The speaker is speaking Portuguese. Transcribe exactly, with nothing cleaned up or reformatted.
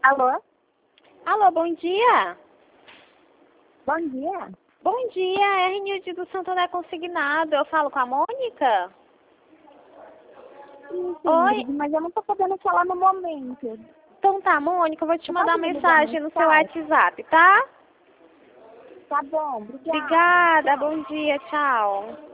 Alô? Alô, bom dia. Bom dia. Bom dia, é R Nilde do Santander Consignado. Eu falo com a Mônica? Sim, sim, Oi. Ingrid, mas eu não tô podendo falar no momento. Então tá, Mônica, eu vou te Você mandar pode me ligar mensagem mais no seu tarde? WhatsApp, tá? Tá bom, obrigada. Obrigada, bom dia, tchau.